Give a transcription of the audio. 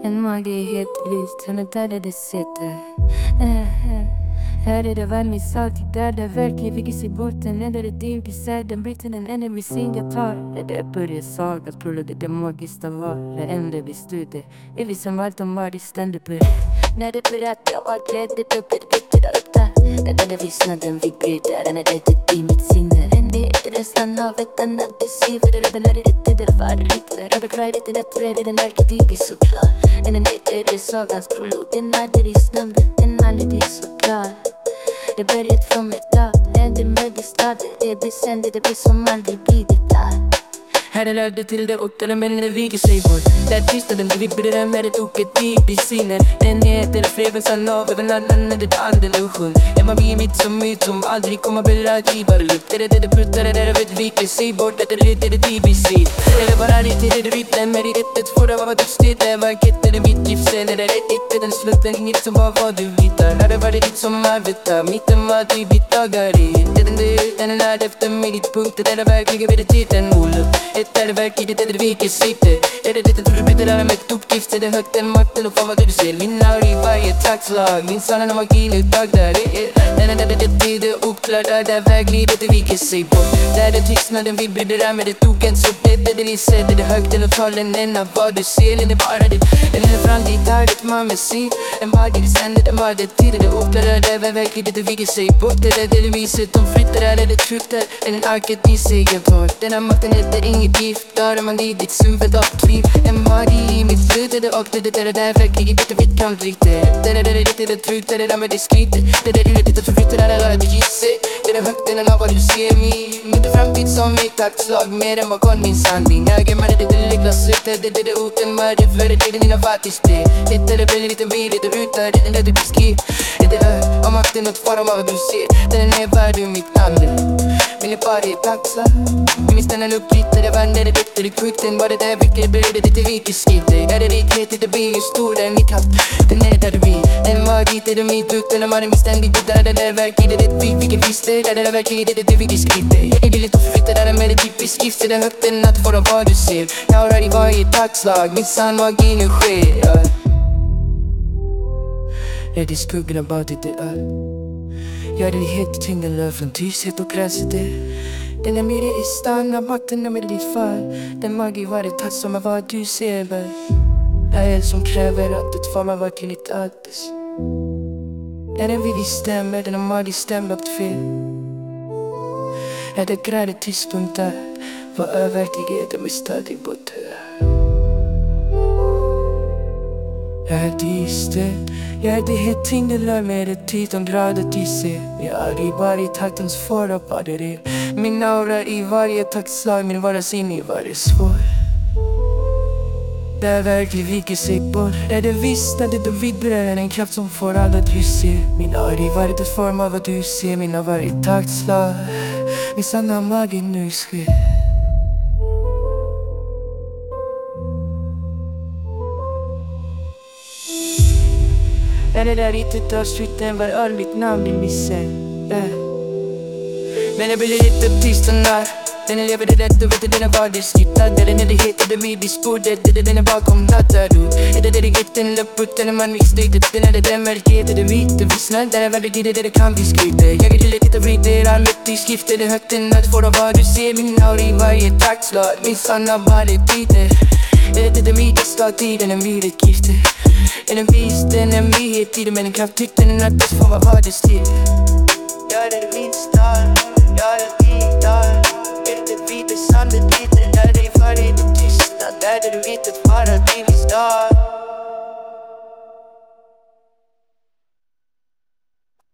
En mage är helt lyst, hon är där det sitter. Här är det varm i saltig, där det verkligen ligger sig botten. Ändå det dim besär den biten en enemy singatar. Det börjar saga, prullar det magiskt av var. Det enda vi studer, är vi som allt om var det ständigt börjar. När det berättar jag var glädligt upp, det betyder upp där. Den där vissnaden vibrerar, den är det i mitt sinne. Det är resten av ett annat deceiver. Det är det till det var lite. Röda kvar lite lättare, den arketyp såklart. En är det sagans prolog, den är det i snabben, den är det såklart. Det börjat från ett dag, det är möjligstad. Det blir sen, det blir som aldrig blir det där. Här är lärde till det och den men den viker sig bort. Där tystnaden det vibrerar med ett oket deep i sinnen. Den heter frevelsen av över annan är det andra illusion. En man blir mitt som aldrig kommer bli givare luft. Det är det bruttar det där vet viker sig bort. Det är det deep i sig. Det är bara lite det rytmen med det för att vara dustigt. Det var inte det mitt gifsen. Det är det den slutten inget som var vad du hittar. När det var det ditt som arbetar. Mitten var du bittagar i. Den är lärd efter mig ditt punkt. Det är verkligen vid det titeln olup. Det är verkligen det viker sitter. Det är det tror du bättre där med ett uppgift. Det är högt den makten och fan vad du ser. Min aura i varje taktslag. Min sanna när magin utdag där det är. Det är oklart där verkligen det viker sig bort. Där det tystnaden vibrerar med ett token. Så det är det vi ser. Det är högt och talen än av vad du ser. Det är bara det. Den är framtid där det man vill se. En magin sänder den var det tid. Det är oklart där verkligen det viker sig bort. Det är det viset de flyttar där det tryckter. Det är en arket i sig jag tar. Den här makten heter inget gift. Där är man i ditt huvud av tviv. En magi i mitt flöd. Det är upp till det där verkligen det vitt kan bli det. Det är det tryggt. Det är där med det skriter. Det är det förflyttar där alla det gissar. Det är högt än av vad du ser mig. Mitt framtid som ett taktslag. Mer än vad kon min sanning. Äger man det lilla slutet. Det är det oten med det för det är dina fattigt steg. Det är det blir lite mer lite rutar. Det är det du beskriver. Det är om makten och form av vad du ser. Den är värd ur mitt namn. Vill jag bara i taktslag. Min stannar upp lite. Det var när det bättre kvukten. Var det där vilket blir det till vilket skriver. Är det riktigt det blir ju stor där mitt hatt. Den är där du blir. Den var dit är det mitt ut. Eller var det misständigt det där verkligen det vi vilket visste. Där det verkligen det vilket skriver. Jag är lite förflyttad där med det typiskt skrift. Det är högt än att få vad du ser. Jag har i varje taktslag. Min sann magi nu sker. Är det skuggan av vad det är. Jag är det helt tyngden löv från tysthet och gräset det. Den är med i stan av makten och med ditt fall. Den magi var det tatt som av vad du ser väl. Det är som kräver att det formar var till ditt allt. Den är vid stämmer, den har magi stämt fel. Är det grädet tyst där. Vad är verkligheten med stadig bort. Jag är distant. Jag är det helt tyngden löv med det 10 grader du ser. Jag är i varje taktens fara vad det är. Min aura i varje taktslag. Min vardagssinne i varje svår. Där verkligen viker sig bort. Där det visst att det vibrerar en kraft som får alla du ser. Min aura i varje form av vad du ser. Mina varje taktslag. Min sanna magi nu sker. Är det där riktigt av stritten var all mitt namn i missen. Men jag blir lite tyst och när. Den är lever det rätt och vet att den är bara skriptad. Den är det heter det med dispordet. Den är bakom datorn. Är det det en löpput eller man mixtated. Den är det märket är det vitt och vissnar. Där är väldigt det kan bli skrivet. Jag är lite vrider allt i skrifter. Det är högt än att få vad du ser. Min aura i varje taktslag. Min sanna varje tider. Det är det mitt slag tiden är mitt gifter. Den är vis, den är med tiden med en kraft tyckte den att det får vara vad det styr. Jag är det minsta, jag är det vidare.